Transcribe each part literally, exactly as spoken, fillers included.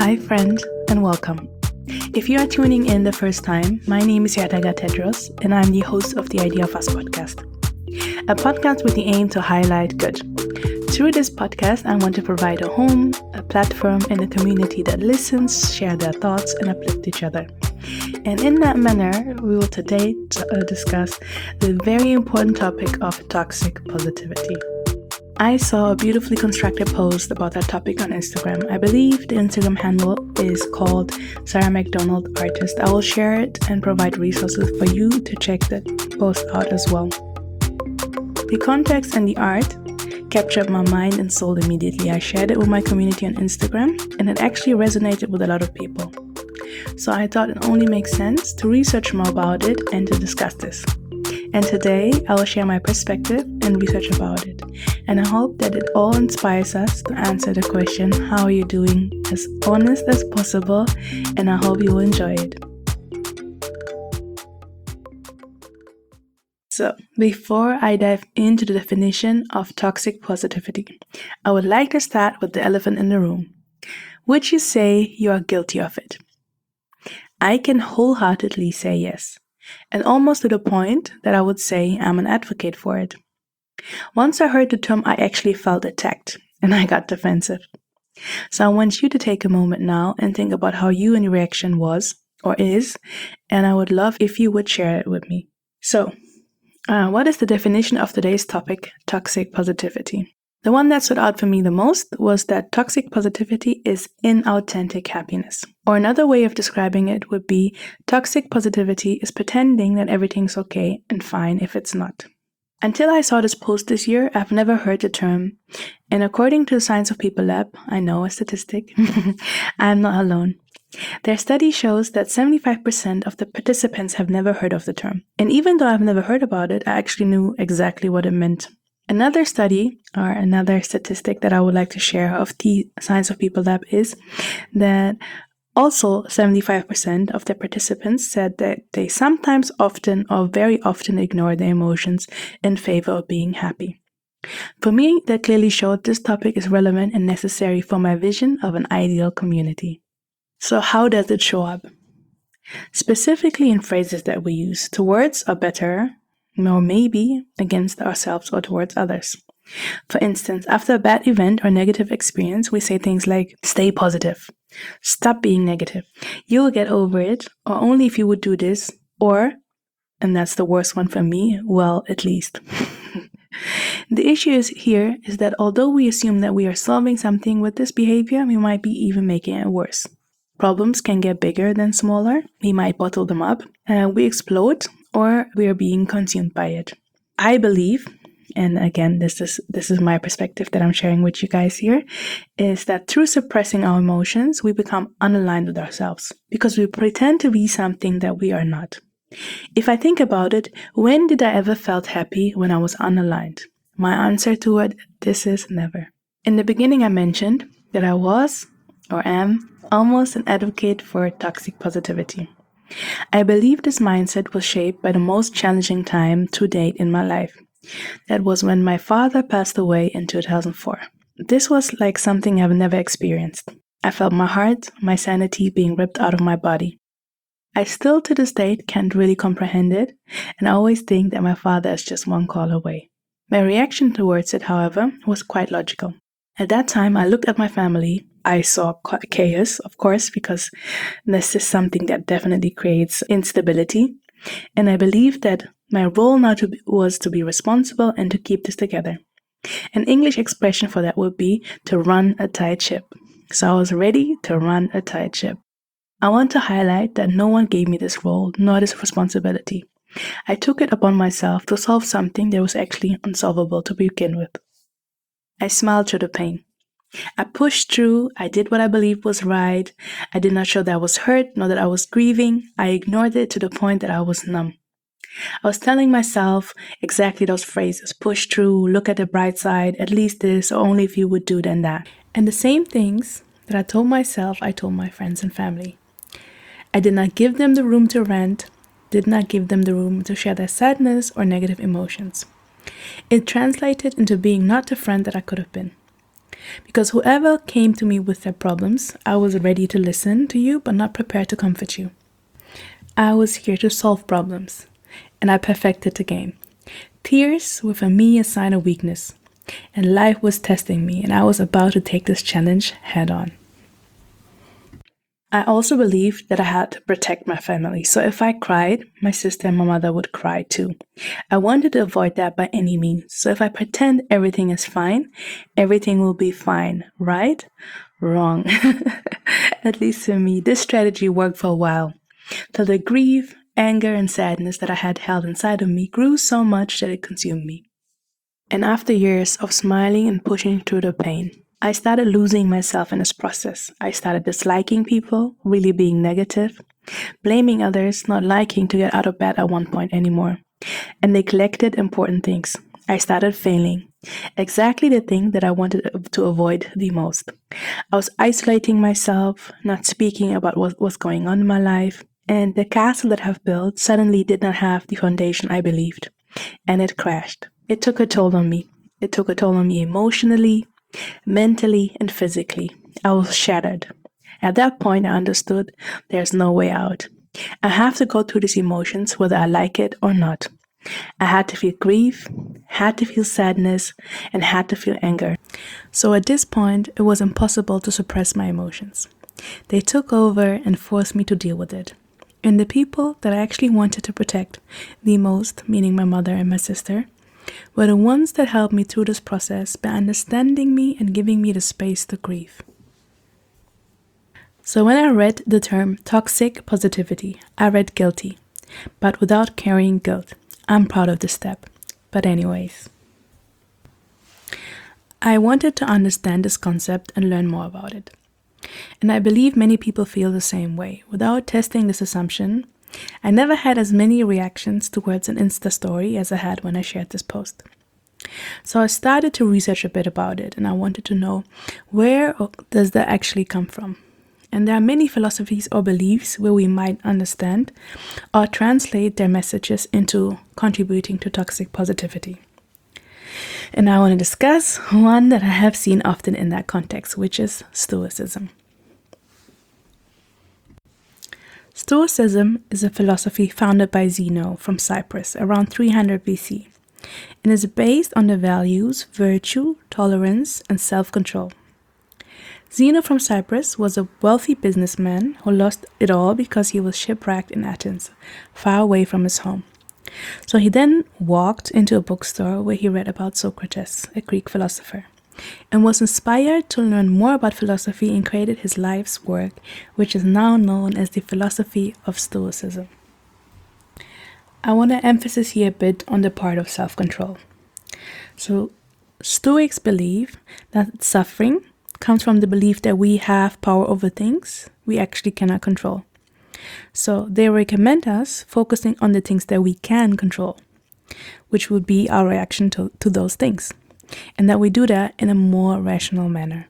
Hi, friend, and welcome. If you are tuning in the first time, my name is Yadaga Tedros, and I'm the host of the Idea of Us podcast, a podcast with the aim to highlight good. Through this podcast, I want to provide a home, a platform, and a community that listens, share their thoughts, and uplift each other. And in that manner, we will today uh, discuss the very important topic of toxic positivity. I saw a beautifully constructed post about that topic on Instagram. I believe the Instagram handle is called Sarah McDonald Artist. I will share it and provide resources for you to check that post out as well. The context and the art captured my mind and soul immediately. I shared it with my community on Instagram, and it actually resonated with a lot of people. So I thought it only makes sense to research more about it and to discuss this. And today I will share my perspective and research about it. And I hope that it all inspires us to answer the question, how are you doing, as honest as possible, and I hope you will enjoy it. So, before I dive into the definition of toxic positivity, I would like to start with the elephant in the room. Would you say you are guilty of it? I can wholeheartedly say yes, and almost to the point that I would say I'm an advocate for it. Once I heard the term, I actually felt attacked, and I got defensive. So I want you to take a moment now and think about how you and your reaction was, or is, and I would love if you would share it with me. So, uh, what is the definition of today's topic, toxic positivity? The one that stood out for me the most was that toxic positivity is inauthentic happiness. Or another way of describing it would be toxic positivity is pretending that everything's okay and fine if it's not. Until I saw this post this year, I've never heard the term. And according to the Science of People Lab, I know a statistic, I'm not alone. Their study shows that seventy-five percent of the participants have never heard of the term. And even though I've never heard about it, I actually knew exactly what it meant. Another study, or another statistic that I would like to share of the Science of People Lab is that also seventy-five percent of the participants said that they sometimes, often, or very often ignore their emotions in favor of being happy. For me, that clearly showed this topic is relevant and necessary for my vision of an ideal community. So how does it show up? Specifically in phrases that we use towards or better, or maybe against ourselves or towards others. For instance, after a bad event or negative experience, we say things like, stay positive, stop being negative, you will get over it, or only if you would do this, or, and that's the worst one for me, well, at least. The issue is here is that although we assume that we are solving something with this behavior, we might be even making it worse. Problems can get bigger than smaller, we might bottle them up, and we explode, or we are being consumed by it. I believe, and again, this is this is my perspective that I'm sharing with you guys here, is that through suppressing our emotions, we become unaligned with ourselves because we pretend to be something that we are not. If I think about it, when did I ever felt happy when I was unaligned? My answer to it, this is never. In the beginning, I mentioned that I was, or am, almost an advocate for toxic positivity. I believe this mindset was shaped by the most challenging time to date in my life. That was when my father passed away in two thousand four. This was like something I've never experienced. I felt my heart, my sanity being ripped out of my body. I still to this date can't really comprehend it, and I always think that my father is just one call away. My reaction towards it, however, was quite logical. At that time, I looked at my family. I saw chaos, of course, because this is something that definitely creates instability. And I believed that my role now to be, was to be responsible and to keep this together. An English expression for that would be to run a tight ship. So I was ready to run a tight ship. I want to highlight that no one gave me this role, nor this responsibility. I took it upon myself to solve something that was actually unsolvable to begin with. I smiled through the pain. I pushed through, I did what I believed was right. I did not show that I was hurt, nor that I was grieving. I ignored it to the point that I was numb. I was telling myself exactly those phrases, push through, look at the bright side, at least this, or only if you would do then that. And the same things that I told myself, I told my friends and family. I did not give them the room to rant, did not give them the room to share their sadness or negative emotions. It translated into being not the friend that I could have been. Because whoever came to me with their problems, I was ready to listen to you but not prepared to comfort you. I was here to solve problems, and I perfected the game. Tears were for me a sign of weakness, and life was testing me, and I was about to take this challenge head on. I also believed that I had to protect my family, so if I cried, my sister and my mother would cry too. I wanted to avoid that by any means, so if I pretend everything is fine, everything will be fine, right? Wrong. At least for me, this strategy worked for a while, till the grief, anger, and sadness that I had held inside of me grew so much that it consumed me. And after years of smiling and pushing through the pain, I started losing myself in this process. I started disliking people, really being negative, blaming others, not liking to get out of bed at one point anymore, and neglected important things. I started failing, exactly the thing that I wanted to avoid the most. I was isolating myself, not speaking about what was going on in my life, and the castle that I've built suddenly did not have the foundation I believed, and it crashed. It took a toll on me. It took a toll on me emotionally, mentally, and physically. I was shattered. At that point, I understood there's no way out. I have to go through these emotions whether I like it or not. I had to feel grief, had to feel sadness, and had to feel anger. So at this point, it was impossible to suppress my emotions. They took over and forced me to deal with it. And the people that I actually wanted to protect the most, meaning my mother and my sister, were the ones that helped me through this process by understanding me and giving me the space to grieve. So when I read the term toxic positivity, I read guilty, but without carrying guilt. I'm proud of this step. But anyways, I wanted to understand this concept and learn more about it. And I believe many people feel the same way. Without testing this assumption, I never had as many reactions towards an Insta story as I had when I shared this post. So I started to research a bit about it, and I wanted to know, where does that actually come from? And there are many philosophies or beliefs where we might understand or translate their messages into contributing to toxic positivity. And I want to discuss one that I have seen often in that context, which is Stoicism. Stoicism is a philosophy founded by Zeno from Cyprus around three hundred B C and is based on the values virtue, tolerance, and self-control. Zeno from Cyprus was a wealthy businessman who lost it all because he was shipwrecked in Athens, far away from his home. So he then walked into a bookstore where he read about Socrates, a Greek philosopher, and was inspired to learn more about philosophy and created his life's work, which is now known as the philosophy of Stoicism. I want to emphasize here a bit on the part of self-control. So Stoics believe that suffering comes from the belief that we have power over things we actually cannot control. So they recommend us focusing on the things that we can control, which would be our reaction to, to those things, and that we do that in a more rational manner.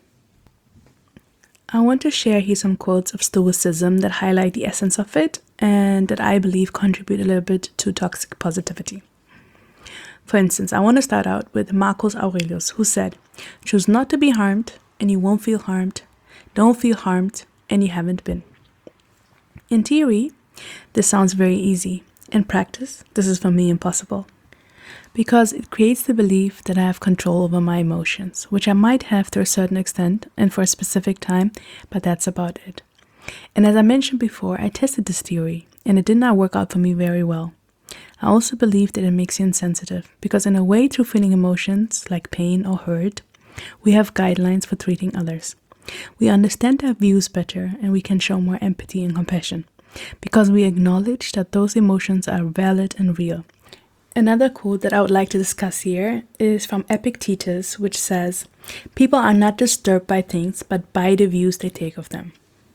I want to share here some quotes of Stoicism that highlight the essence of it and that I believe contribute a little bit to toxic positivity. For instance, I want to start out with Marcus Aurelius, who said, "Choose not to be harmed and you won't feel harmed. Don't feel harmed and you haven't been." In theory, this sounds very easy. In practice, this is for me impossible, because it creates the belief that I have control over my emotions, which I might have to a certain extent and for a specific time, but that's about it. And as I mentioned before, I tested this theory and it did not work out for me very well. I also believe that it makes you insensitive, because in a way, through feeling emotions like pain or hurt, we have guidelines for treating others. We understand their views better and we can show more empathy and compassion, because we acknowledge that those emotions are valid and real. Another quote that I would like to discuss here is from Epictetus, which says, "People are not disturbed by things, but by the views they take of them."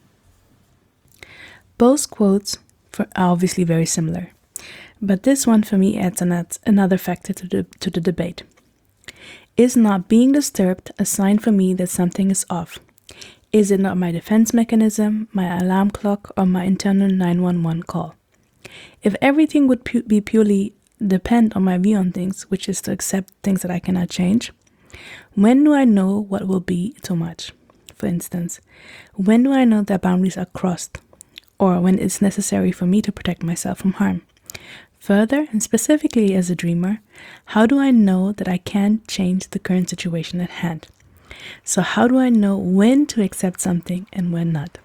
Both quotes are obviously very similar, but this one for me adds another factor to the, to the debate. Is not being disturbed a sign for me that something is off? Is it not my defense mechanism, my alarm clock, or my internal nine one one call? If everything would pu- be purely depend on my view on things, which is to accept things that I cannot change, When do I know what will be too much? For instance, when do I know that boundaries are crossed, or when it's necessary for me to protect myself from harm? Further, and specifically as a dreamer, how do I know that I can't change the current situation at hand? So how do I know when to accept something and when not?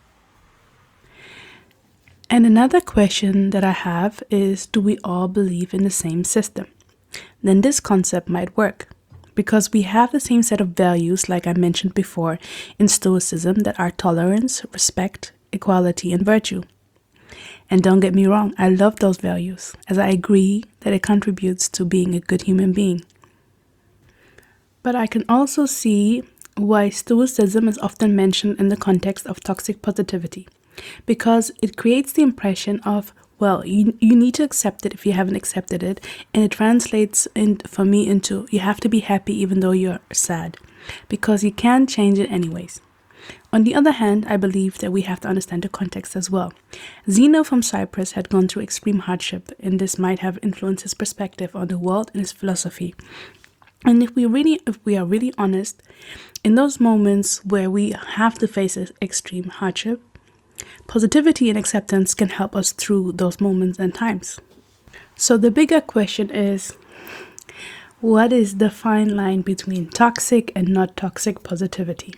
And another question that I have is, do we all believe in the same system? Then this concept might work, because we have the same set of values, like I mentioned before, in Stoicism, that are tolerance, respect, equality, and virtue. And don't get me wrong, I love those values, as I agree that it contributes to being a good human being. But I can also see why Stoicism is often mentioned in the context of toxic positivity, because it creates the impression of, well, you, you need to accept it if you haven't accepted it, and it translates in, for me into you have to be happy even though you're sad, because you can't change it anyways. On the other hand, I believe that we have to understand the context as well. Zeno from Cyprus had gone through extreme hardship, and this might have influenced his perspective on the world and his philosophy. And if we really, if we are really honest, in those moments where we have to face extreme hardship, positivity and acceptance can help us through those moments and times. So the bigger question is, what is the fine line between toxic and not toxic positivity?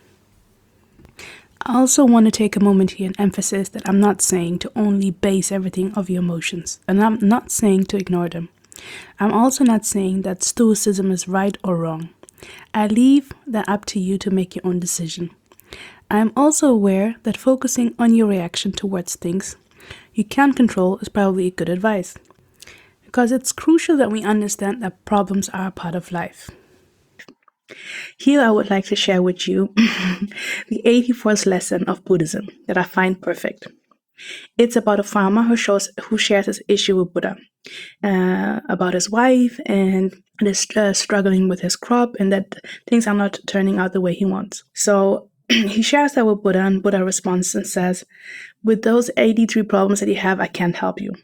I also want to take a moment here and emphasize that I'm not saying to only base everything off your emotions, and I'm not saying to ignore them. I'm also not saying that Stoicism is right or wrong. I leave that up to you to make your own decision. I am also aware that focusing on your reaction towards things you can't control is probably good advice, because it's crucial that we understand that problems are a part of life. Here I would like to share with you the eighty-fourth lesson of Buddhism that I find perfect. It's about a farmer who shows who shares his issue with Buddha uh, about his wife and is uh, struggling with his crop, and that things are not turning out the way he wants. So he shares that with Buddha, and Buddha responds and says, with those eighty-three problems that you have, I can't help you.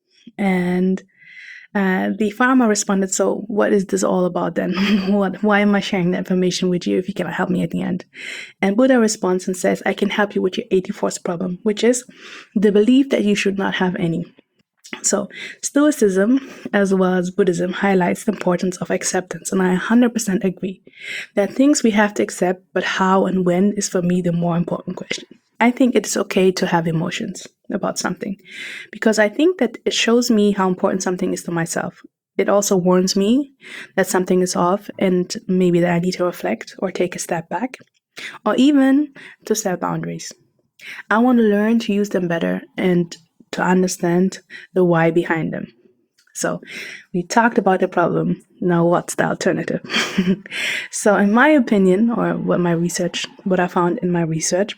And uh, the farmer responded, so what is this all about then? what? Why am I sharing that information with you if you cannot help me at the end? And Buddha responds and says, I can help you with your eighty-fourth problem, which is the belief that you should not have any. So Stoicism, as well as Buddhism, highlights the importance of acceptance, and I one hundred percent agree that things we have to accept, but how and when is for me the more important question. I think it's okay to have emotions about something, because I think that it shows me how important something is to myself. It also warns me that something is off and maybe that I need to reflect or take a step back, or even to set boundaries. I want to learn to use them better and to understand the why behind them. So we talked about the problem. Now what's the alternative? So in my opinion, or what my research, what I found in my research,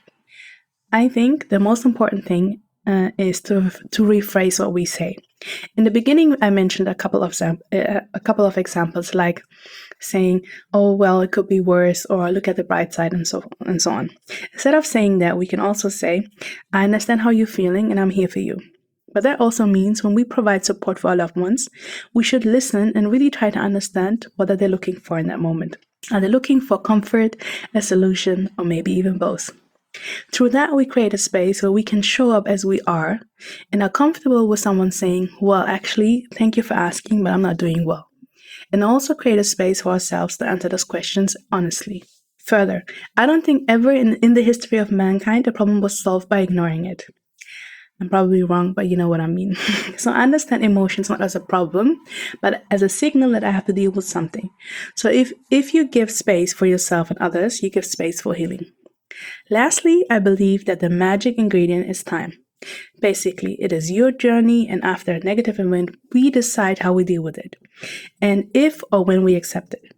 I think the most important thing uh, is to to rephrase what we say. In the beginning, I mentioned a couple of uh, a couple of examples, like saying, "Oh well, it could be worse," or "Look at the bright side," and so and so on. Instead of saying that, we can also say, "I understand how you're feeling, and I'm here for you." But that also means when we provide support for our loved ones, we should listen and really try to understand what are they looking for in that moment. Are they looking for comfort, a solution, or maybe even both? Through that, we create a space where we can show up as we are and are comfortable with someone saying, well, actually, thank you for asking, but I'm not doing well. And also create a space for ourselves to answer those questions honestly. Further, I don't think ever in, in the history of mankind a problem was solved by ignoring it. I'm probably wrong, but you know what I mean. So I understand emotions not as a problem, but as a signal that I have to deal with something. So if, if you give space for yourself and others, you give space for healing. Lastly, I believe that the magic ingredient is time. Basically, it is your journey, and after a negative event, we decide how we deal with it, and if or when we accept it.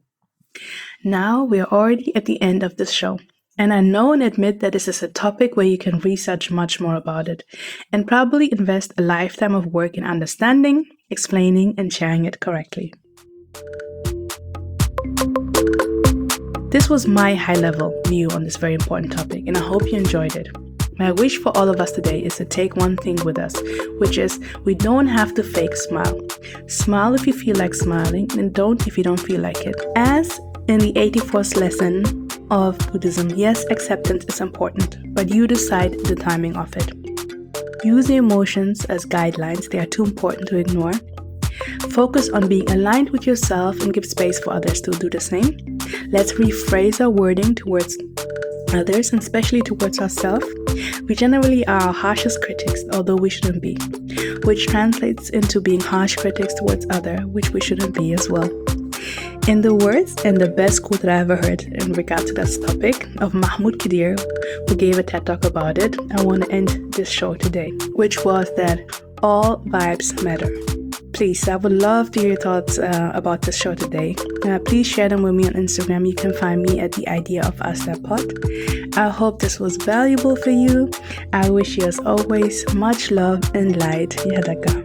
Now we are already at the end of this show, and I know and admit that this is a topic where you can research much more about it, and probably invest a lifetime of work in understanding, explaining, and sharing it correctly. This was my high-level view on this very important topic, and I hope you enjoyed it. My wish for all of us today is to take one thing with us, which is we don't have to fake smile. Smile if you feel like smiling, and don't if you don't feel like it. As In the eighty-fourth lesson of Buddhism, yes, acceptance is important, but you decide the timing of it. Use the emotions as guidelines, they are too important to ignore. Focus on being aligned with yourself and give space for others to do the same. Let's rephrase our wording towards others, and especially towards ourselves. We generally are our harshest critics, although we shouldn't be, which translates into being harsh critics towards others, which we shouldn't be as well. In the words and the best quote that I ever heard in regard to this topic of Mahmoud Qadir, who gave a TED Talk about it, I want to end this show today, which was that all vibes matter. Please, I would love to hear your thoughts uh, about this show today. Uh, please share them with me on Instagram. You can find me at the idea of Asta Pod. I hope this was valuable for you. I wish you, as always, much love and light. Yadaka.